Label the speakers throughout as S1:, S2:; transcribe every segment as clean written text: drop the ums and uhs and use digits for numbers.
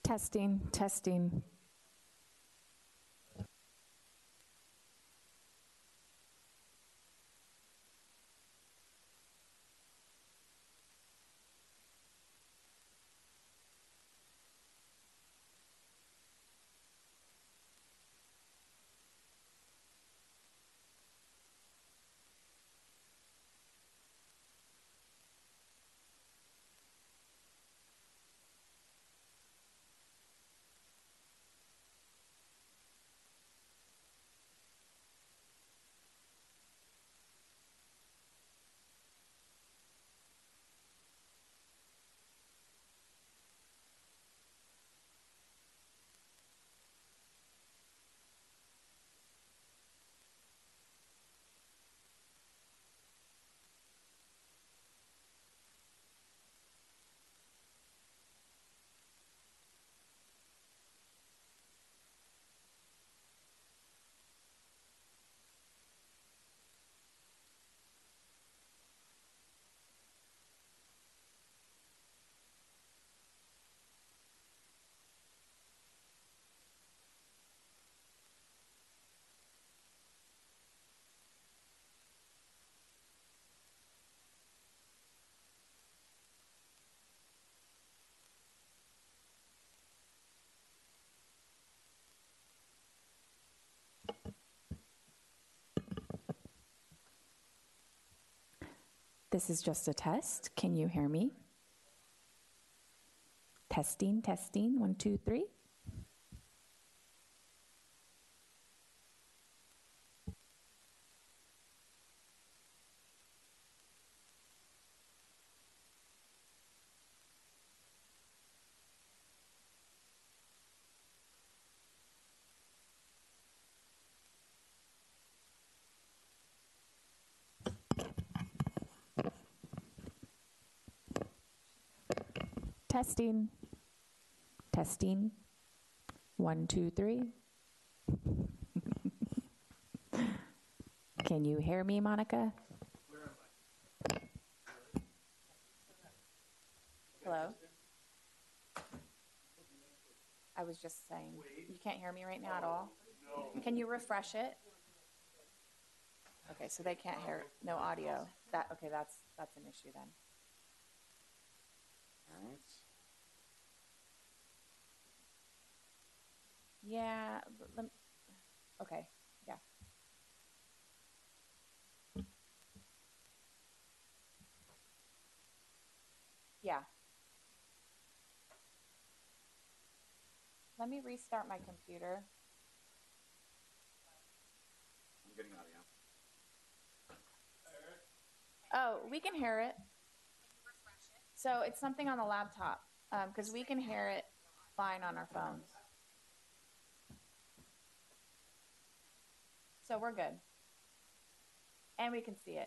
S1: Testing, testing. This is just a test. Can you hear me? Testing, testing, 1, 2, 3. Testing, testing, 1, 2, 3. Can you hear me, Monica? Hello? I was just saying, you can't hear me right now at all? Can you refresh it? Okay, so they can't hear, no audio. Okay, that's an issue then.
S2: All right.
S1: Yeah, okay, yeah. Yeah. Let me restart my computer.
S2: I'm getting audio.
S1: Oh, we can hear it. So it's something on the laptop, because we can hear it fine on our phones. So we're good. And we can see it.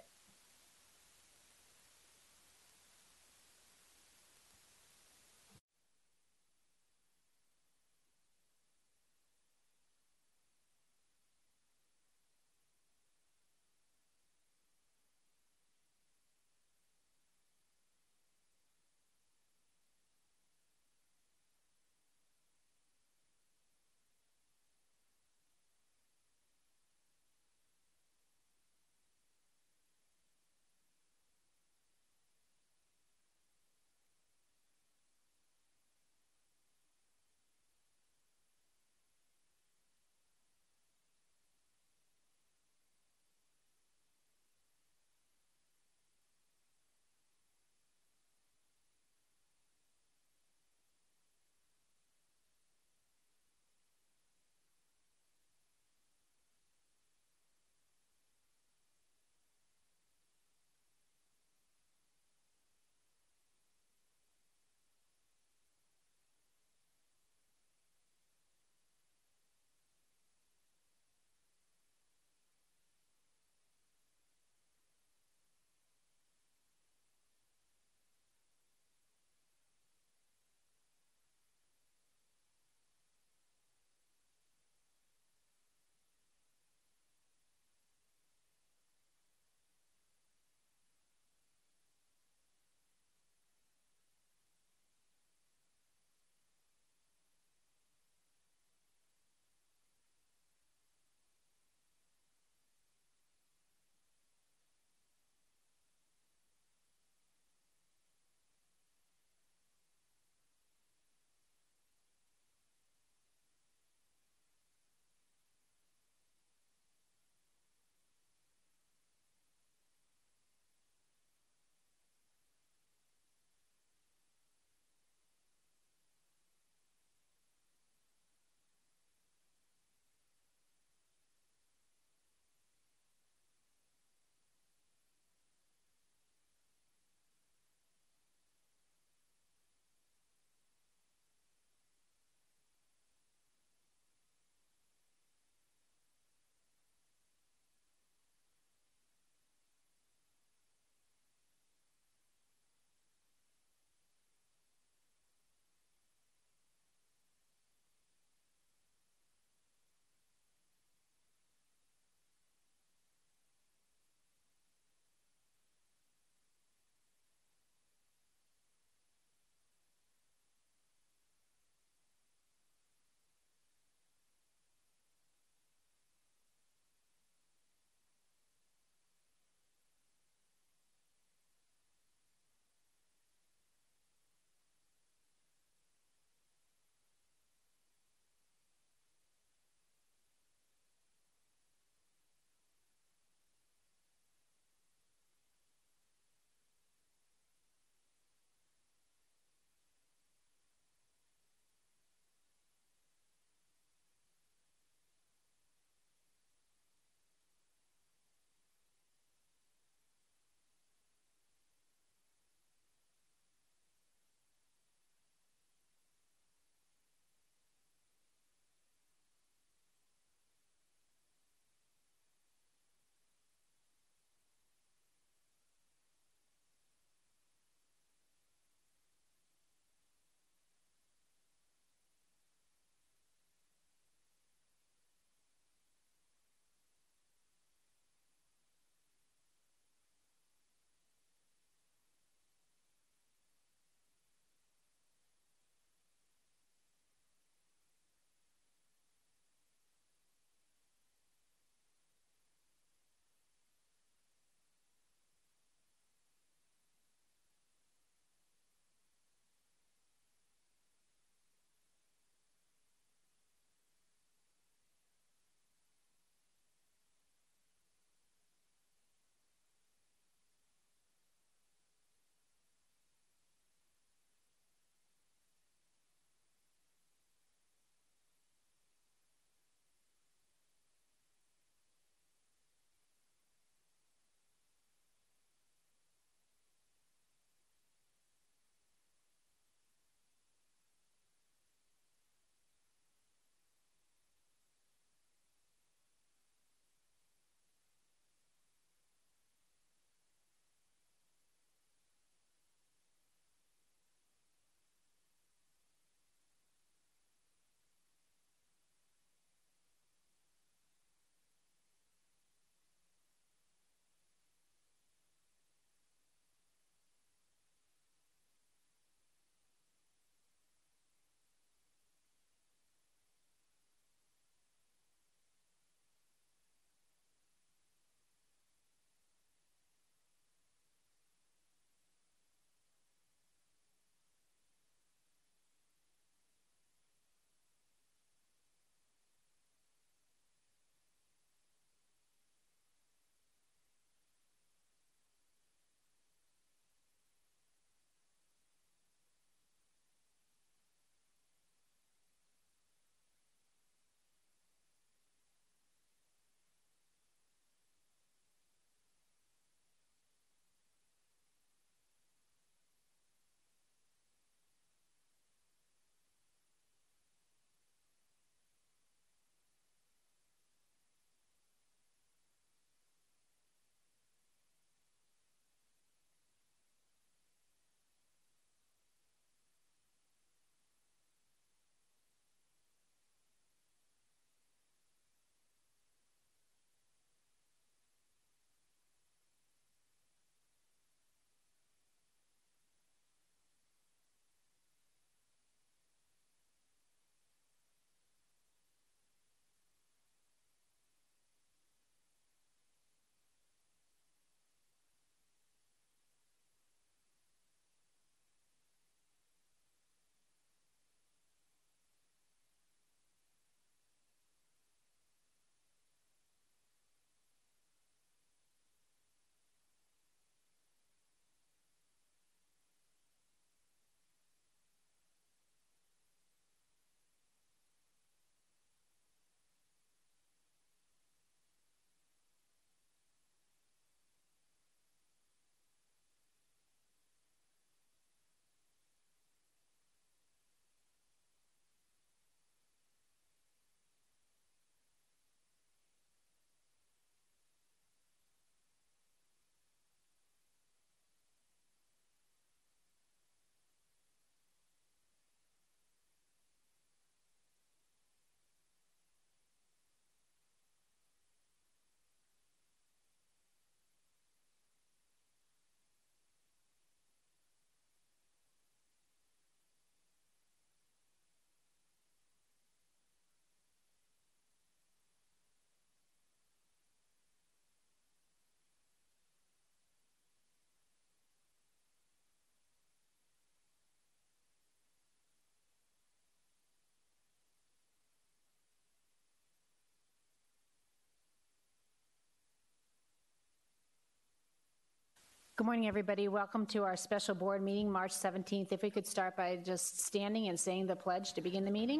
S3: Good morning, everybody. Welcome to our special board meeting, March 17th. If we could start by just standing and saying the pledge to begin the meeting.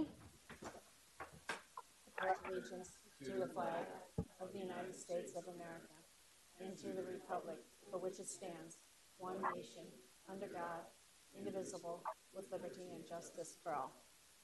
S3: I pledge allegiance to the flag of the United States of America and to the republic for which it stands, one nation, under God, indivisible, with liberty and justice for all.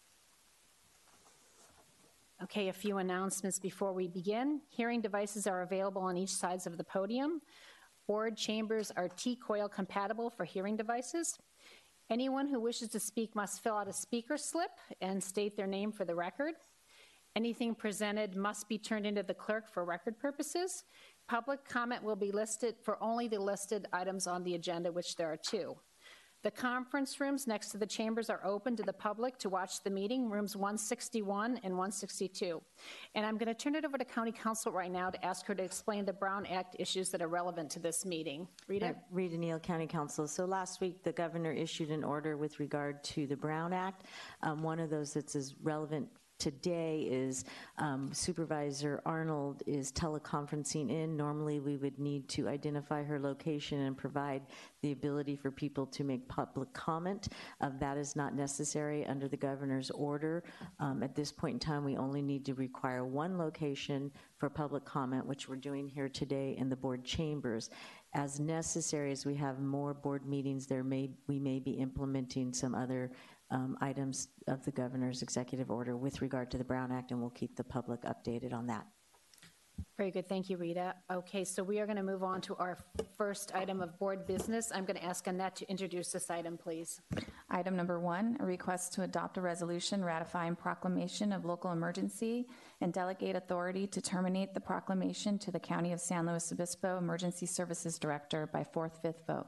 S3: Okay, a few announcements before we begin. Hearing devices are available on each sides of the podium. Board chambers are T-coil compatible for hearing devices. Anyone who wishes to speak must fill out a speaker slip and state their name for the record. Anything presented must be turned into the clerk for record purposes. Public comment will be listed for only the listed items on the agenda, which there are 2. The conference rooms next to the chambers are open to the public to watch the meeting, rooms 161 and 162. And I'm going to turn it over to County Counsel right now to ask her to explain the Brown Act issues that are relevant to this meeting. Rita?
S4: Rita Neal, County Counsel. So last week, the governor issued an order with regard to the Brown Act. One of those that's as relevant today is Supervisor Arnold is teleconferencing in. Normally, we would need to identify her location and provide the ability for people to make public comment. That is not necessary under the governor's order. At this point in time, we only need to require one location for public comment, which we're doing here today in the board chambers. As necessary as we have more board meetings, we may be implementing some other items of the governor's executive order with regard to the Brown Act, and we'll keep the public updated on that.
S3: Very good. Thank you, Rita. Okay, so we are going to move on to our first item of board business. I'm going to ask Annette to introduce this item, please.
S5: Item number 1, a request to adopt a resolution ratifying proclamation of local emergency and delegate authority to terminate the proclamation to the County of San Luis Obispo Emergency Services Director by 4/5 vote.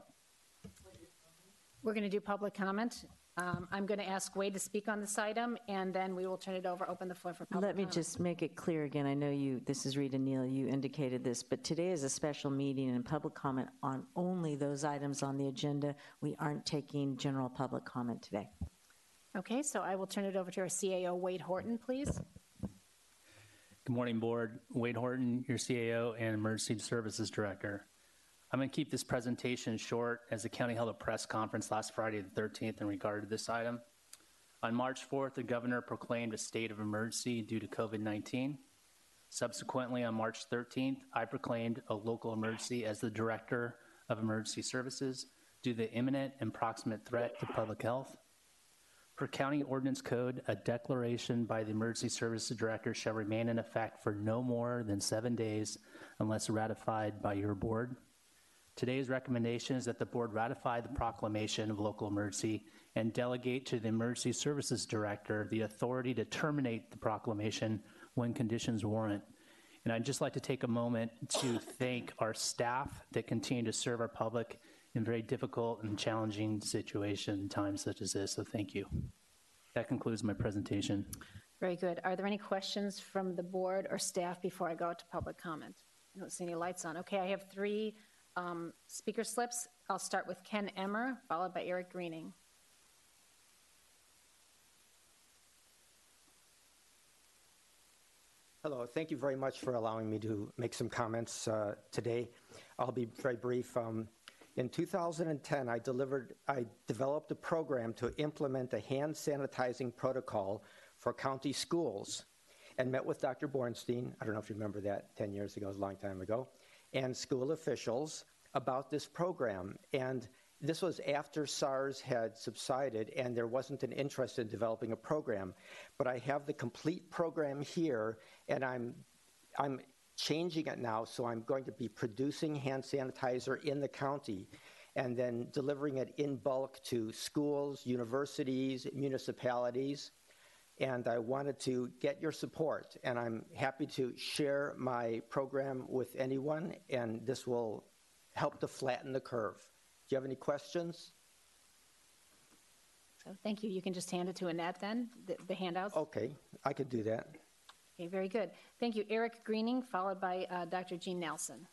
S3: We're going to do public comment. I'm going to ask Wade to speak on this item, and then we will turn it over, open the floor for public
S4: Let me
S3: comment.
S4: just make it clear again. I know this is Rita Neal, you indicated this, but today is a special meeting and public comment on only those items on the agenda. We aren't taking general public comment today.
S3: Okay, so I will turn it over to our CAO, Wade Horton, please.
S6: Good morning, Board. Wade Horton, your CAO and Emergency Services Director. I'm going to keep this presentation short as the county held a press conference last Friday the 13th in regard to this item. On March 4th, the governor proclaimed a state of emergency due to COVID-19. Subsequently, on March 13th, I proclaimed a local emergency as the Director of Emergency Services due to the imminent and proximate threat to public health. Per County Ordinance Code, a declaration by the Emergency Services Director shall remain in effect for no more than 7 days unless ratified by your board. Today's recommendation is that the board ratify the proclamation of local emergency and delegate to the Emergency Services Director the authority to terminate the proclamation when conditions warrant. And I'd just like to take a moment to thank our staff that continue to serve our public in very difficult and challenging situation times such as this, so thank you. That concludes my presentation.
S3: Very good. Are there any questions from the board or staff before I go to public comment? I don't see any lights on. Okay, I have 3 speaker slips. I'll start with Ken Emmer, followed by Eric Greening.
S7: Hello, thank you very much for allowing me to make some comments today. I'll be very brief. In 2010, I developed a program to implement a hand sanitizing protocol for county schools and met with Dr. Bornstein, I don't know if you remember that, 10 years ago, it was a long time ago, and school officials about this program. And this was after SARS had subsided and there wasn't an interest in developing a program. But I have the complete program here, and I'm changing it now, so I'm going to be producing hand sanitizer in the county and then delivering it in bulk to schools, universities, municipalities. And I wanted to get your support, and I'm happy to share my program with anyone, and this will help to flatten the curve. Do you have any questions?
S3: So thank you. You can just hand it to Annette then, the handouts.
S7: Okay, I could do that.
S3: Okay, very good. Thank you. Eric Greening, followed by Dr. Jean Nelson.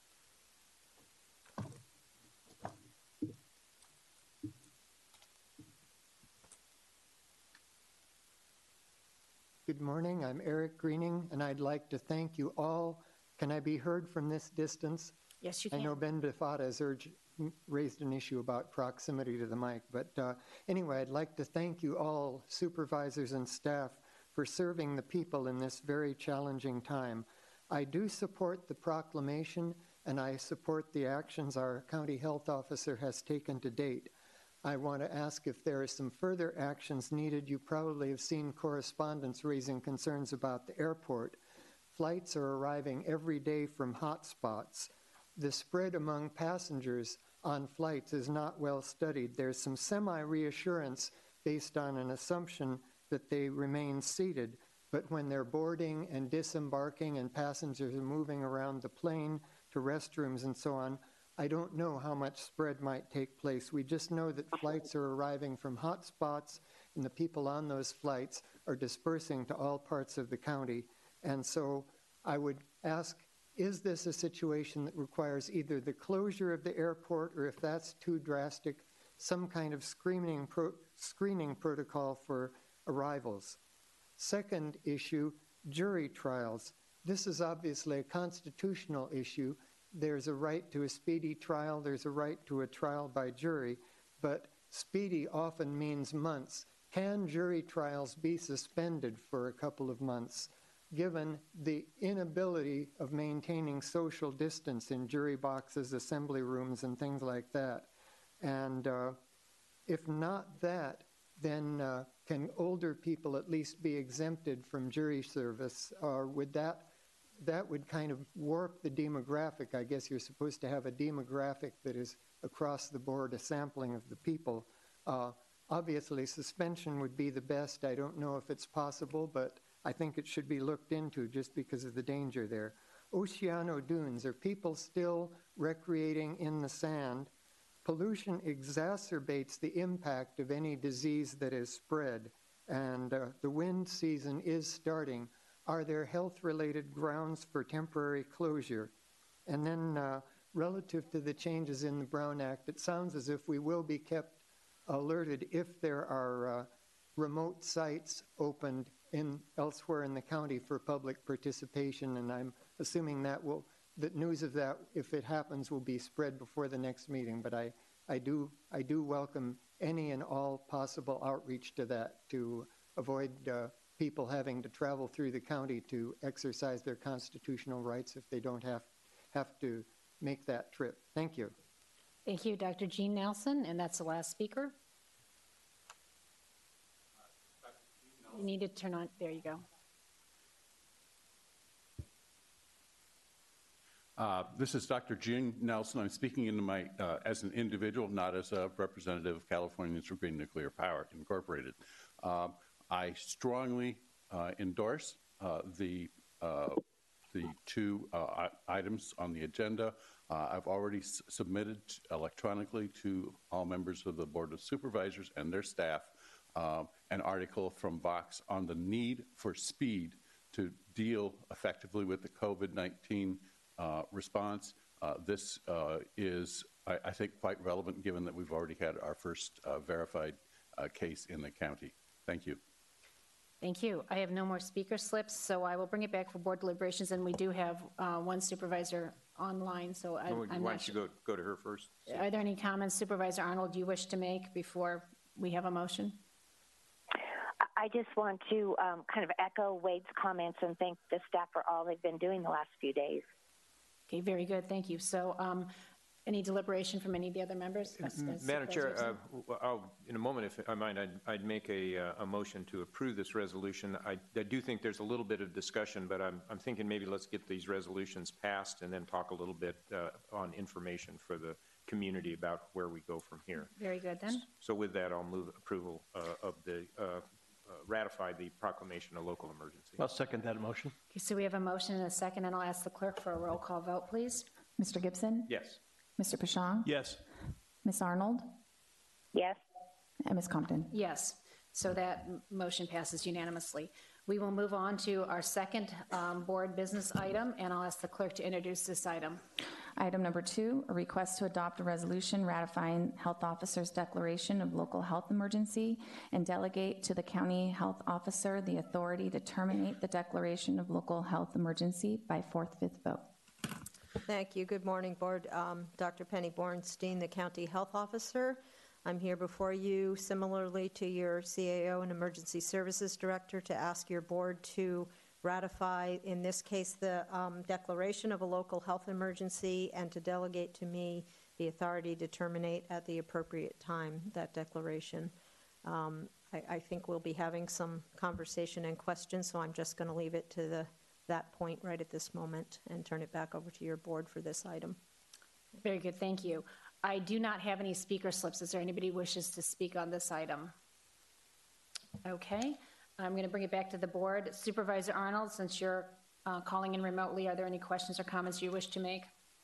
S8: Good morning, I'm Eric Greening, and I'd like to thank you all. Can I be heard from this distance?
S3: Yes, you can.
S8: I know Ben Bifata has raised an issue about proximity to the mic. But anyway, I'd like to thank you all, supervisors and staff, for serving the people in this very challenging time. I do support the proclamation, and I support the actions our county health officer has taken to date. I want to ask if there are some further actions needed. You probably have seen correspondence raising concerns about the airport. Flights are arriving every day from hotspots. The spread among passengers on flights is not well studied. There's some semi-reassurance based on an assumption that they remain seated, but when they're boarding and disembarking and passengers are moving around the plane to restrooms and so on, I don't know how much spread might take place. We just know that flights are arriving from hotspots, and the people on those flights are dispersing to all parts of the county. And so I would ask, is this a situation that requires either the closure of the airport, or if that's too drastic, some kind of screening protocol for arrivals? Second issue, jury trials. This is obviously a constitutional issue. There's a right to a speedy trial, there's a right to a trial by jury, but speedy often means months. Can jury trials be suspended for a couple of months, given the inability of maintaining social distance in jury boxes, assembly rooms, and things like that? And if not that, then can older people at least be exempted from jury service? Or would that would kind of warp the demographic? I guess you're supposed to have a demographic that is across the board, a sampling of the people. Obviously, suspension would be the best. I don't know if it's possible, but I think it should be looked into just because of the danger there. Oceano dunes, are people still recreating in the sand? Pollution exacerbates the impact of any disease that is spread, and the wind season is starting. Are there health-related grounds for temporary closure? And then relative to the changes in the Brown Act, it sounds as if we will be kept alerted if there are remote sites opened elsewhere in the county for public participation, and I'm assuming that news of that, if it happens, will be spread before the next meeting. But I do welcome any and all possible outreach to that to avoid people having to travel through the county to exercise their constitutional rights if they don't have to make that trip. Thank you.
S3: Thank you, Dr. Jean Nelson, and that's the last speaker. You need to turn on, there you go.
S9: This is Dr. Jean Nelson. I'm speaking into my, as an individual, not as a representative of Californians for Green Nuclear Power Incorporated. I strongly endorse the two items on the agenda. I've already submitted electronically to all members of the Board of Supervisors and their staff an article from Vox on the need for speed to deal effectively with the COVID-19 response. This is, I think, quite relevant given that we've already had our first verified case in the county. Thank you.
S3: Thank you. I have no more speaker slips, so I will bring it back for board deliberations, and we do have one supervisor online, so I'm
S10: why don't you go to her first?
S3: Are there any comments, Supervisor Arnold, you wish to make before we have a motion?
S11: I just want to kind of echo Wade's comments and thank the staff for all they've been doing the last few days.
S3: Okay, very good. Thank you. So any deliberation from any of the other members?
S10: Madam Chair, in a moment, if I mind, I'd make a motion to approve this resolution. I do think there's a little bit of discussion, but I'm thinking maybe let's get these resolutions passed and then talk a little bit on information for the community about where we go from here.
S3: Very good, then.
S10: So with that, I'll move approval of the ratify the proclamation of local emergency.
S12: I'll second that motion.
S3: Okay, so we have a motion and a second, and I'll ask the clerk for a roll call vote, please.
S5: Mr. Gibson?
S10: Yes.
S5: Mr. Pashang?
S12: Yes.
S5: Ms. Arnold?
S11: Yes.
S5: And Ms. Compton?
S3: Yes. So that motion passes unanimously. We will move on to our second board business item, and I'll ask the clerk to introduce this item.
S5: Item number 2, a request to adopt a resolution ratifying health officer's declaration of local health emergency and delegate to the county health officer the authority to terminate the declaration of local health emergency by 4/5 vote.
S12: Thank you. Good morning, Board. Dr. Penny Bornstein, the County Health Officer. I'm here before you, similarly to your CAO and Emergency Services Director, to ask your Board to ratify, in this case, the declaration of a local health emergency and to delegate to me the authority to terminate at the appropriate time that declaration. I think we'll be having some conversation and questions, so I'm just going to leave it to that point right at this moment and turn it back over to your Board for this item.
S3: Very good, thank you. I do not have any speaker slips. Is there anybody who wishes to speak on this item? Okay, I'm going to bring it back to the Board. Supervisor Arnold, since you're calling in remotely, are there any questions or comments you wish to make?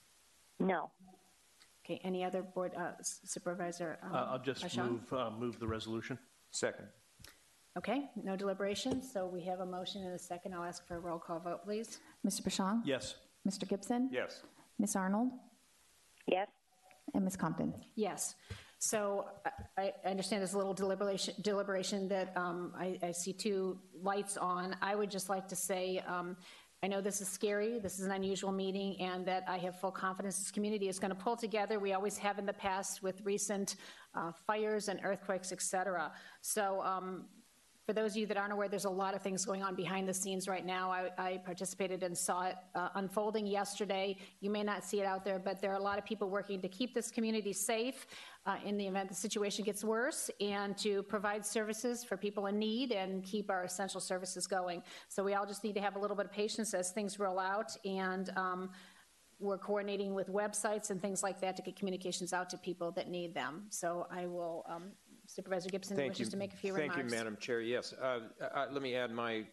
S11: No.
S3: Okay, any other Board Supervisor?
S13: I'll just move the resolution.
S10: Second.
S3: Okay, no deliberation, so we have a motion and a second. I'll ask for a roll call vote, please.
S5: Mr. Bashang?
S13: Yes.
S5: Mr. Gibson?
S10: Yes.
S5: Ms. Arnold?
S11: Yes.
S5: And Ms. Compton?
S3: Yes. So I understand there's a little deliberation that I see two lights on. I would just like to say, I know this is scary, this is an unusual meeting, and that I have full confidence this community is going to pull together. We always have in the past with recent fires and earthquakes, et cetera. So for those of you that aren't aware, there's a lot of things going on behind the scenes right now. I participated and saw it unfolding yesterday. You may not see it out there, but there are a lot of people working to keep this community safe in the event the situation gets worse, and to provide services for people in need and keep our essential services going. So we all just need to have a little bit of patience as things roll out, and we're coordinating with websites and things like that to get communications out to people that need them. So I will, Supervisor Gibson wishes to make a few remarks.
S10: Thank you, Madam Chair. Yes, let me add my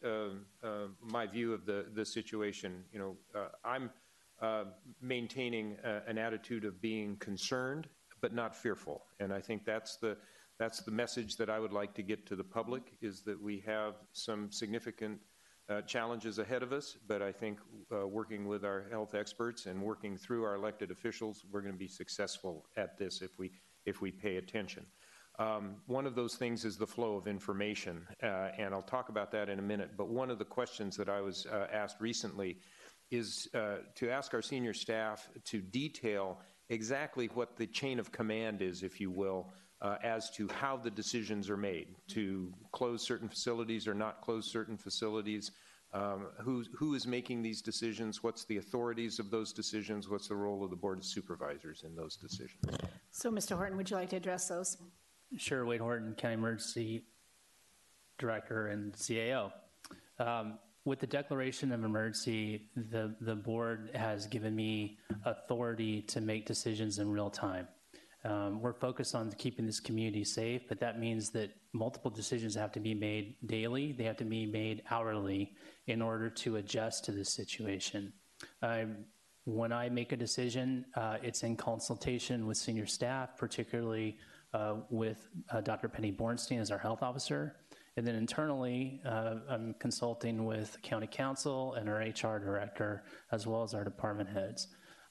S10: my view of the situation. You know, I'm maintaining an attitude of being concerned but not fearful, and I think that's the message that I would like to get to the public, is that we have some significant challenges ahead of us, but I think working with our health experts and working through our elected officials, we're going to be successful at this if we pay attention. One of those things is the flow of information, and I'll talk about that in a minute, but one of the questions that I was asked recently is to ask our senior staff to detail exactly what the chain of command is, if you will, as to how the decisions are made, to close certain facilities or not close certain facilities, who is making these decisions, what's the authorities of those decisions, what's the role of the Board of Supervisors in those decisions.
S3: So, Mr. Horton, would you like to address those?
S6: Sure, Wade Horton, County Emergency Director and CAO. With the declaration of emergency, the board has given me authority to make decisions in real time. We're focused on keeping this community safe, but that means that multiple decisions have to be made daily. They have to be made hourly in order to adjust to this situation. When I make a decision, it's in consultation with senior staff, particularly with Dr. Penny Bornstein as our health officer. And then internally, I'm consulting with County Council and our HR director, as well as our department heads.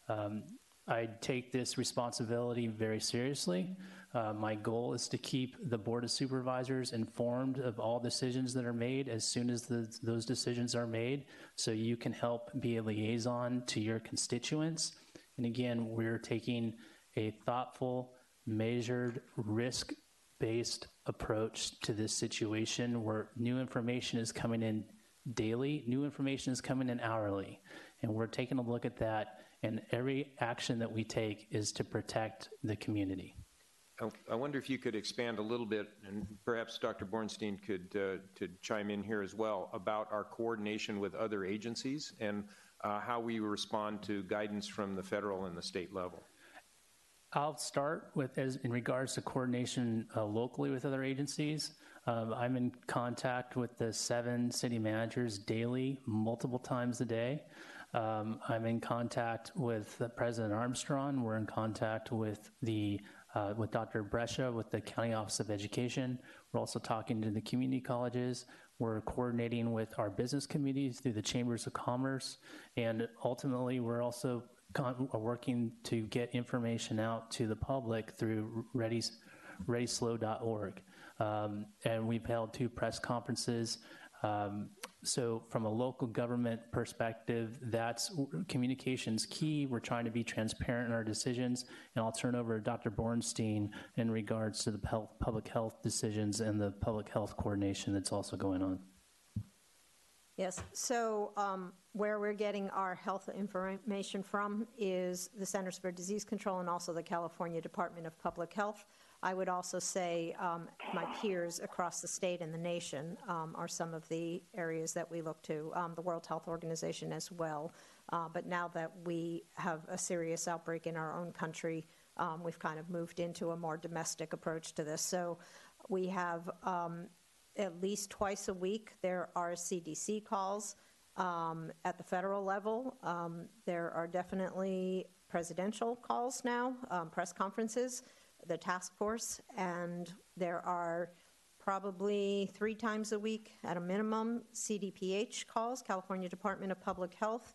S6: I take this responsibility very seriously. My goal is to keep the Board of Supervisors informed of all decisions that are made as soon as those decisions are made, so you can help be a liaison to your constituents. And again, we're taking a thoughtful, measured, risk-based approach to this situation where new information is coming in daily, new information is coming in hourly, and we're taking a look at that, and every action that we take is to protect the community.
S10: I wonder if you could expand a little bit, and perhaps Dr. Bornstein could chime in here as well, about our coordination with other agencies and how we respond to guidance from the federal and the state level.
S6: I'll start with, in regards to coordination locally with other agencies. I'm in contact with the 7 city managers daily, multiple times a day. I'm in contact with President Armstrong. We're in contact with with Dr. Brescia, with the County Office of Education. We're also talking to the community colleges. We're coordinating with our business communities through the Chambers of Commerce. And ultimately, we're also working to get information out to the public through ReadySlow.org. And we've held 2 press conferences So from a local government perspective, that's communication's key. We're trying to be transparent in our decisions, and I'll turn over to Dr. Bornstein in regards to the public health decisions and the public health coordination that's also going on.
S12: Yes, so where we're getting our health information from is the Centers for Disease Control and also the California Department of Public Health. I would also say my peers across the state and the nation are some of the areas that we look to, the World Health Organization as well. But now that we have a serious outbreak in our own country, we've kind of moved into a more domestic approach to this. So we have at least twice a week, there are CDC calls at the federal level. There are definitely presidential calls now, press conferences, the task force, and there are probably 3 times a week at a minimum CDPH calls, California Department of Public Health.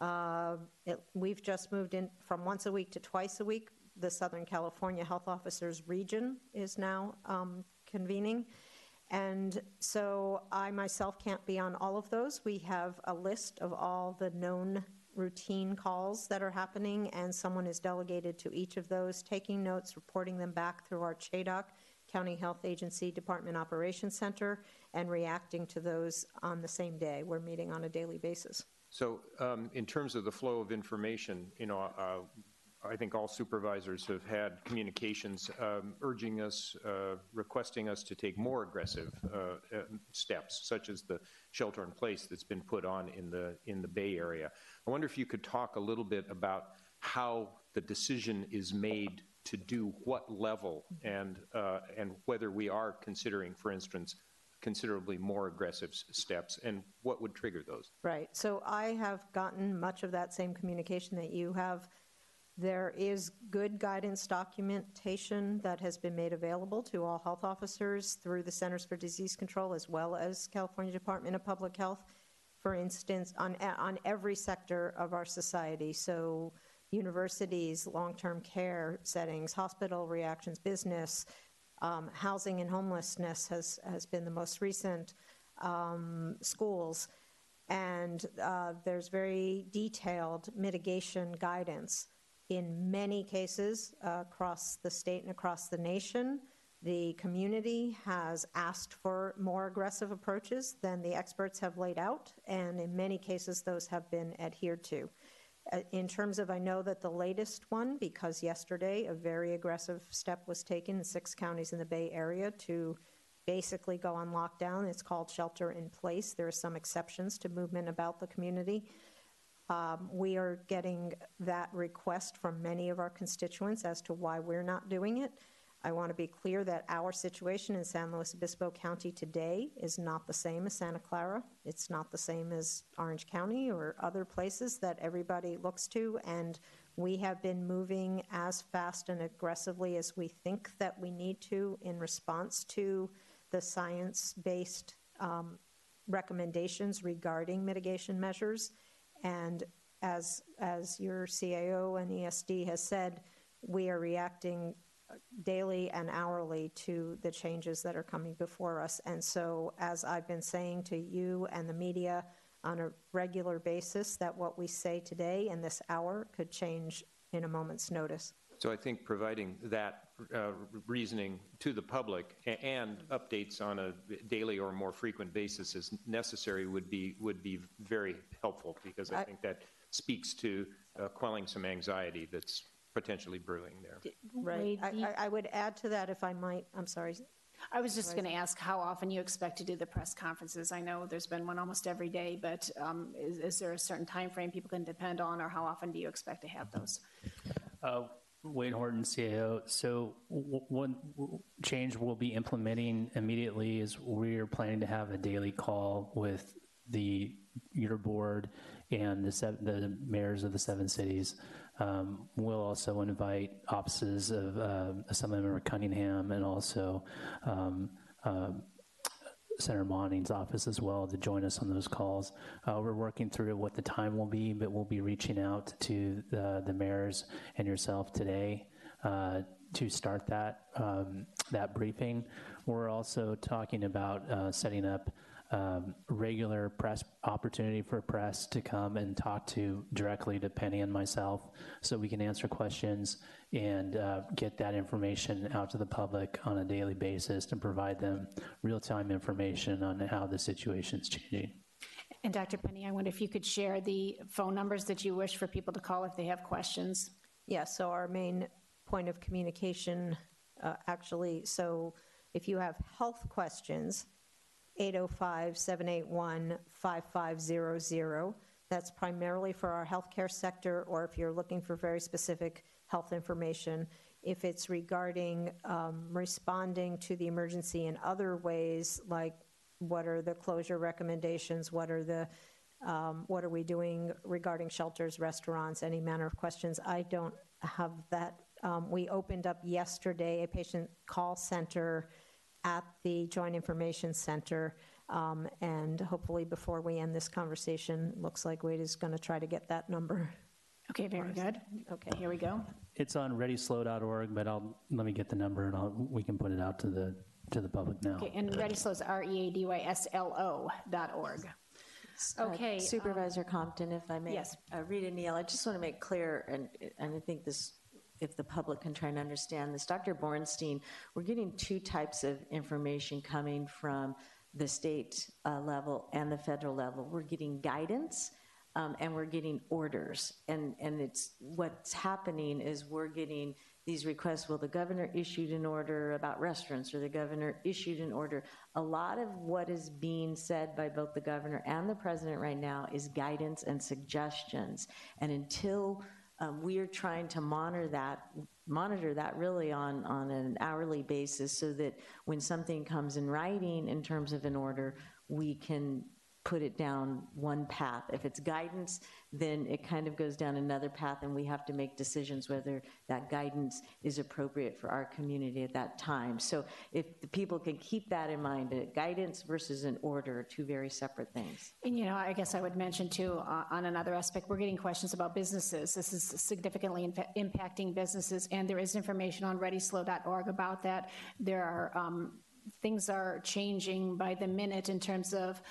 S12: We've just moved in from once a week to twice a week. The Southern California Health Officers Region is now convening. And so I myself can't be on all of those. We have a list of all the known routine calls that are happening, and someone is delegated to each of those, taking notes, reporting them back through our CHADOC, County Health Agency Department Operations Center, and reacting to those on the same day. We're meeting on a daily basis.
S10: So in terms of the flow of information, I think all supervisors have had communications urging us, requesting us to take more aggressive steps, such as the shelter in place that's been put on in the Bay Area. I wonder if you could talk a little bit about how the decision is made to do what level, and whether we are considering, for instance, considerably more aggressive steps, and what would trigger those.
S12: Right. So I have gotten much of that same communication that you have. There is good guidance documentation that has been made available to all health officers through the Centers for Disease Control as well as California Department of Public Health, for instance, on every sector of our society. So universities, long-term care settings, hospital reactions, business, housing and homelessness has been the most recent, schools. And there's very detailed mitigation guidance. In many cases across the state and across the nation, the community has asked for more aggressive approaches than the experts have laid out, and in many cases those have been adhered to. In terms of, I know that the latest one, because yesterday a very aggressive step was taken in 6 counties in the Bay Area to basically go on lockdown. It's called shelter in place. There are some exceptions to movement about the community. We are getting that request from many of our constituents as to why we're not doing it. I want to be clear that our situation in San Luis Obispo County today is not the same as Santa Clara. It's not the same as Orange County or other places that everybody looks to, and we have been moving as fast and aggressively as we think that we need to in response to the science-based recommendations regarding mitigation measures. And as your CAO and ESD has said, we are reacting daily and hourly to the changes that are coming before us. And so, as I've been saying to you and the media on a regular basis, that what we say today in this hour could change in a moment's notice.
S10: So I think providing that reasoning to the public and updates on a daily or more frequent basis as necessary would be very helpful, because I think that speaks to quelling some anxiety that's potentially brewing there.
S12: Right. I would add to that, if I might. I'm sorry.
S3: I was just going to ask how often you expect to do the press conferences. I know there's been one almost every day, but is there a certain time frame people can depend on, or how often do you expect to have those?
S6: Wade Horton, CAO. So one change we'll be implementing immediately is we're planning to have a daily call with your board and the mayors of the 7 cities. We'll also invite offices of Assemblymember Cunningham and also Senator Monning's office as well to join us on those calls. We're working through what the time will be, but we'll be reaching out to the mayors and yourself today to start that briefing. We're also talking about setting up regular press opportunity for press to come and talk directly to Penny and myself so we can answer questions and get that information out to the public on a daily basis to provide them real-time information on how the situation is changing.
S3: And Dr. Penny, I wonder if you could share the phone numbers that you wish for people to call if they have questions.
S12: Yeah, so our main point of communication, so if you have health questions, 805-781-5500. That's primarily for our healthcare sector, or if you're looking for very specific health information. If it's regarding responding to the emergency in other ways, like what are the closure recommendations, what are we doing regarding shelters, restaurants, any manner of questions, I don't have that. We opened up yesterday a patient call center at the Joint Information Center, and hopefully before we end this conversation, looks like Wade is going to try to get that number.
S3: Okay, very good. Okay, here we go.
S6: It's on readyslo.org, but let me get the number and we can put it out to the public now.
S3: Okay, and ReadySlo is ReadySlo.org. Okay.
S4: Supervisor Compton, if I may.
S3: Yes.
S4: Rita Neal, I just want to make clear, and I think this, if the public can try and understand this, Dr. Bornstein, we're getting two types of information coming from the state level and the federal level. We're getting guidance and we're getting orders. And it's what's happening is we're getting these requests, well, the governor issued an order about restaurants, or the governor issued an order. A lot of what is being said by both the governor and the president right now is guidance and suggestions. And until we are trying to monitor that really on an hourly basis, so that when something comes in writing in terms of an order, we can put it down one path. If it's guidance, then it kind of goes down another path, and we have to make decisions whether that guidance is appropriate for our community at that time. So if the people can keep that in mind, guidance versus an order are two very separate things.
S3: And, I guess I would mention too, on another aspect, we're getting questions about businesses. This is significantly impacting businesses, and there is information on readyslo.org about that. There are things are changing by the minute in terms of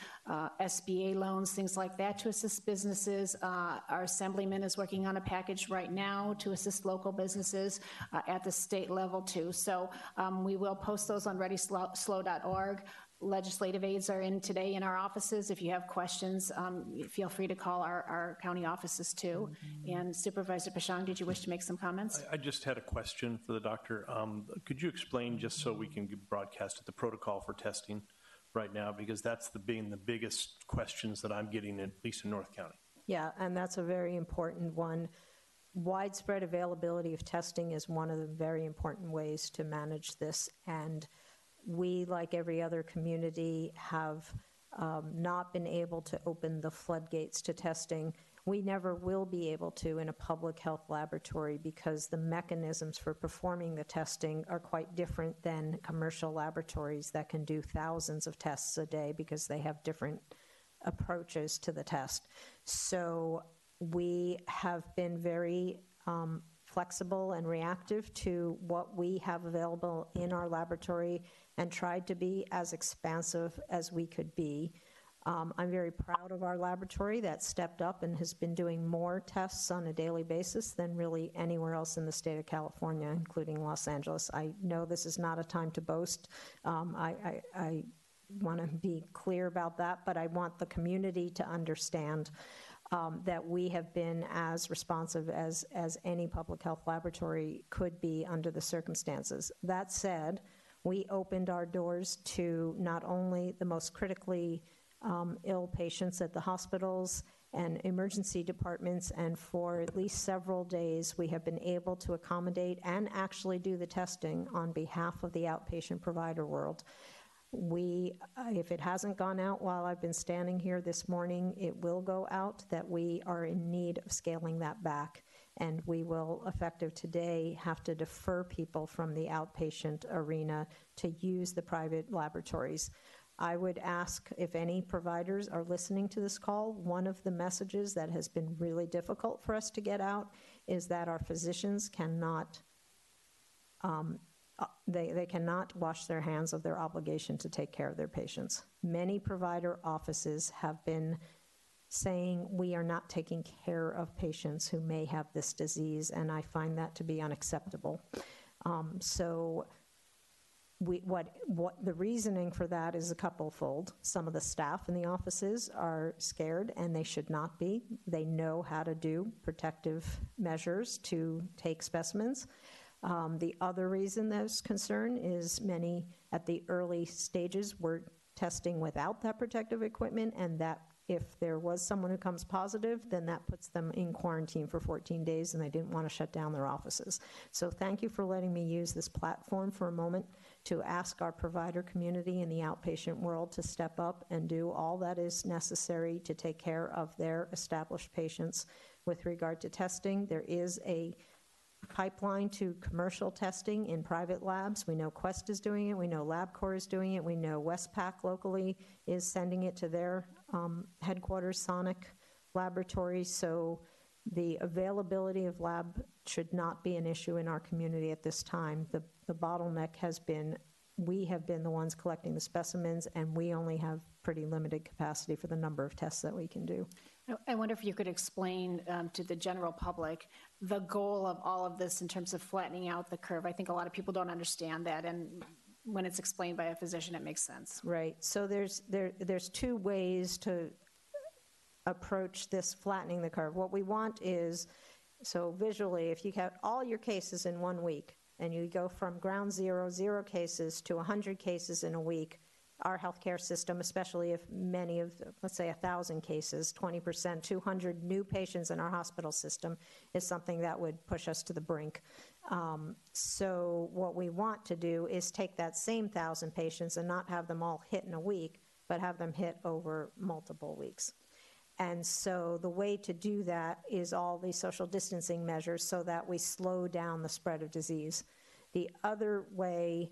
S3: SBA loans, things like that, to assist businesses. Our assemblyman is working on a package right now to assist local businesses at the state level too. So we will post those on readyslo.org. Legislative aides are in today in our offices. If you have questions, feel free to call our county offices too. And Supervisor Pashang, did you wish to make some comments?
S13: I just had a question for the doctor. Could you explain, just so we can broadcast it, the protocol for testing right now? Because that's being the biggest questions that I'm getting, at least in North County.
S12: Yeah, and that's a very important one. Widespread availability of testing is one of the very important ways to manage this, and we, like every other community, have not been able to open the floodgates to testing. We never will be able to in a public health laboratory, because the mechanisms for performing the testing are quite different than commercial laboratories that can do thousands of tests a day, because they have different approaches to the test. So we have been very flexible and reactive to what we have available in our laboratory, and tried to be as expansive as we could be. I'm very proud of our laboratory that stepped up and has been doing more tests on a daily basis than really anywhere else in the state of California, including Los Angeles. I know this is not a time to boast. I want to be clear about that, but I want the community to understand that we have been as responsive as any public health laboratory could be under the circumstances. That said, we opened our doors to not only the most critically ill patients at the hospitals and emergency departments, and for at least several days we have been able to accommodate and actually do the testing on behalf of the outpatient provider world. If it hasn't gone out while I've been standing here this morning, it will go out, that we are in need of scaling that back. And we will, effective today, have to defer people from the outpatient arena to use the private laboratories. I would ask if any providers are listening to this call, one of the messages that has been really difficult for us to get out is that our physicians cannot they cannot wash their hands of their obligation to take care of their patients. Many provider offices have been saying we are not taking care of patients who may have this disease, and I find that to be unacceptable. So what the reasoning for that is a couple-fold. Some of the staff in the offices are scared, and they should not be. They know how to do protective measures to take specimens. The other reason there's concern is many at the early stages were testing without that protective equipment, and that if there was someone who comes positive, then that puts them in quarantine for 14 days, and they didn't want to shut down their offices. So thank you for letting me use this platform for a moment to ask our provider community in the outpatient world to step up and do all that is necessary to take care of their established patients. With regard to testing, there is a pipeline to commercial testing in private labs. We know Quest is doing it. We know LabCorp is doing it. We know Westpac locally is sending it to their headquarters, Sonic Laboratories. So the availability of lab should not be an issue in our community at this time. The bottleneck has been we have been the ones collecting the specimens, and we only have pretty limited capacity for the number of tests that we can do.
S3: I wonder if you could explain to the general public the goal of all of this in terms of flattening out the curve. I think a lot of people don't understand that, and when it's explained by a physician, it makes sense.
S12: Right. So there's two ways to approach this flattening the curve. What we want is, so visually, if you have all your cases in 1 week, and you go from ground zero, 0 cases, to 100 cases in a week, our healthcare system, especially if many of, let's say 1,000 cases, 20%, 200 new patients in our hospital system is something that would push us to the brink. So what we want to do is take that same 1,000 patients and not have them all hit in a week, but have them hit over multiple weeks. And so the way to do that is all these social distancing measures so that we slow down the spread of disease. The other way,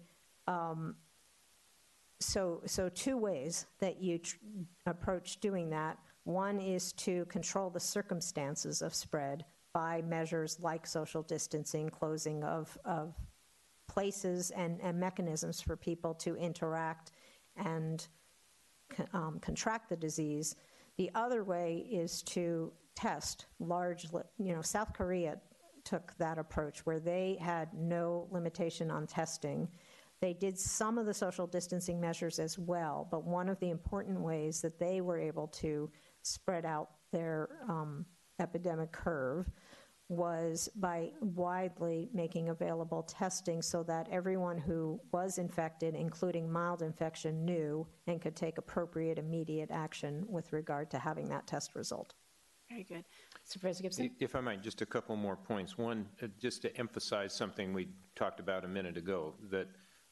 S12: so two ways that you approach doing that. One is to control the circumstances of spread by measures like social distancing, closing of places and mechanisms for people to interact and contract the disease. The other way is to test largely. South Korea took that approach where they had no limitation on testing. They did some of the social distancing measures as well, but one of the important ways that they were able to spread out their epidemic curve was by widely making available testing so that everyone who was infected, including mild infection, knew and could take appropriate immediate action with regard to having that test result.
S3: Very good. Supervisor Gibson?
S10: If I might, just a couple more points. One, just to emphasize something we talked about a minute ago, that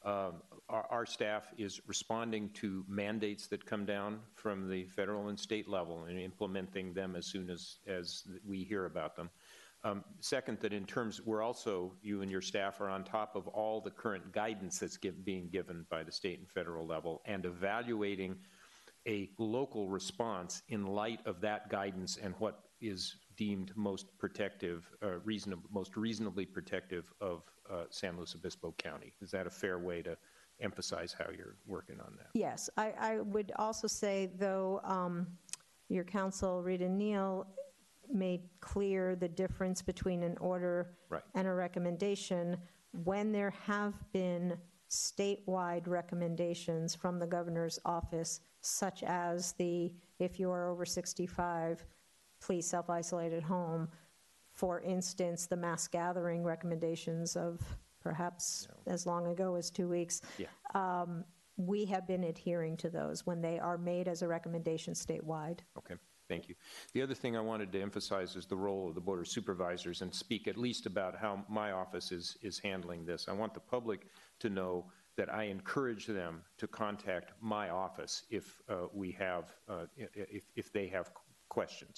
S10: our staff is responding to mandates that come down from the federal and state level and implementing them as soon as we hear about them. Second, that in terms, we're also, you and your staff are on top of all the current guidance that's being given by the state and federal level and evaluating a local response in light of that guidance and what is deemed most protective, most reasonably protective of San Luis Obispo County. Is that a fair way to emphasize how you're working on that?
S12: Yes. I would also say, though, your counsel, Rita Neal, made clear the difference between an order and a recommendation. When there have been statewide recommendations from the governor's office, such as if you are over 65, please self-isolate at home. For instance, the mass gathering recommendations of perhaps as long ago as 2 weeks. Yeah. We have been adhering to those when they are made as a recommendation statewide.
S10: Okay. Thank you. The other thing I wanted to emphasize is the role of the Board of Supervisors and speak at least about how my office is handling this. I want the public to know that I encourage them to contact my office if if they have questions.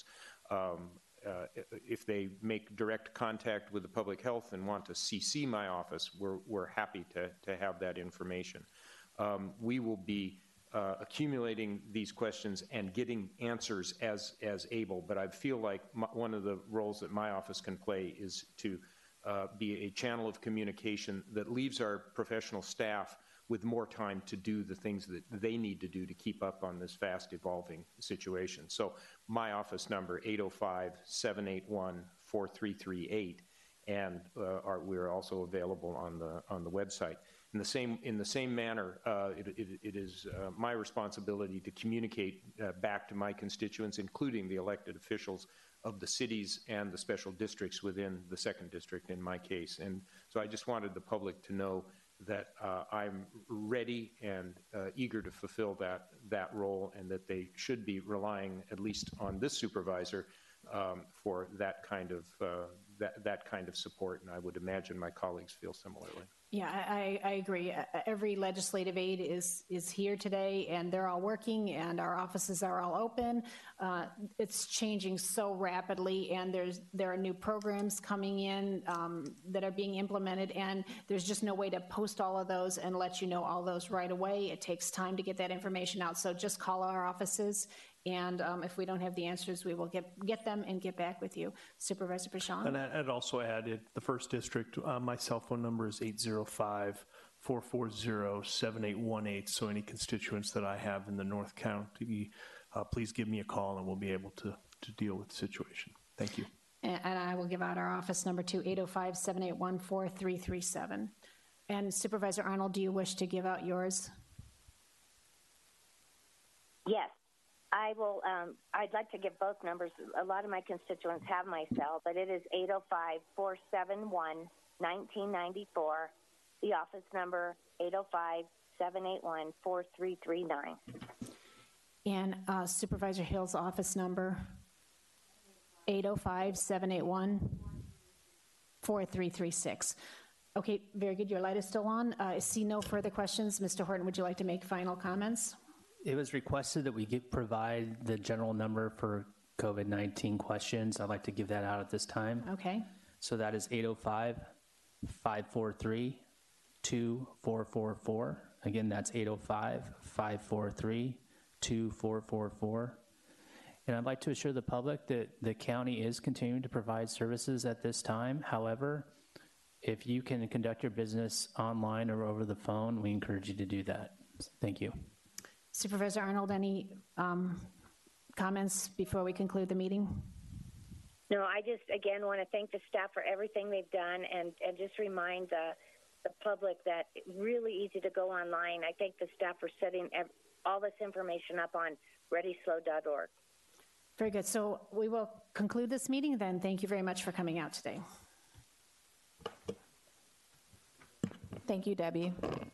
S10: If they make direct contact with the public health and want to CC my office, we're happy to have that information. We will be accumulating these questions and getting answers as able, but I feel like one of the roles that my office can play is to be a channel of communication that leaves our professional staff with more time to do the things that they need to do to keep up on this fast evolving situation. So my office number, 805-781-4338, and we're also available on the website. In the same manner, it is my responsibility to communicate back to my constituents, including the elected officials of the cities and the special districts within the 2nd District in my case. And so I just wanted the public to know that I'm ready and eager to fulfill that role, and that they should be relying at least on this supervisor for that kind of support, and I would imagine my colleagues feel similarly.
S3: Yeah, I agree. Every legislative aide is here today, and they're all working, and our offices are all open. It's changing so rapidly, and there are new programs coming in that are being implemented, and there's just no way to post all of those and let you know all those right away. It takes time to get that information out, so just call our offices, and if we don't have the answers, we will get them and get back with you. Supervisor Pashon?
S13: And I'd also add, at the 1st District, my cell phone number is 805-440-7818, so any constituents that I have in the North County, please give me a call and we'll be able to deal with the situation. Thank you.
S3: And I will give out our office number to 805-781-4337. And Supervisor Arnold, do you wish to give out yours?
S11: Yes. I will. I'd like to give both numbers. A lot of my constituents have my cell, but it is 805-471-1994. The office number, 805-781-4339.
S3: And Supervisor Hill's office number, 805-781-4336. Okay, very good. Your light is still on. I see no further questions. Mr. Horton, would you like to make final comments?
S6: It was requested that we provide the general number for COVID-19 questions. I'd like to give that out at this time.
S3: Okay.
S6: So that is 805-543-2444. Again, that's 805-543-2444. And I'd like to assure the public that the county is continuing to provide services at this time. However, if you can conduct your business online or over the phone, we encourage you to do that. Thank you.
S3: Supervisor Arnold, any comments before we conclude the meeting?
S11: No, I just, again, want to thank the staff for everything they've done, and just remind the public that it's really easy to go online. I thank the staff for setting all this information up on ReadySlow.org.
S3: Very good. So we will conclude this meeting then. Thank you very much for coming out today.
S5: Thank you, Debbie.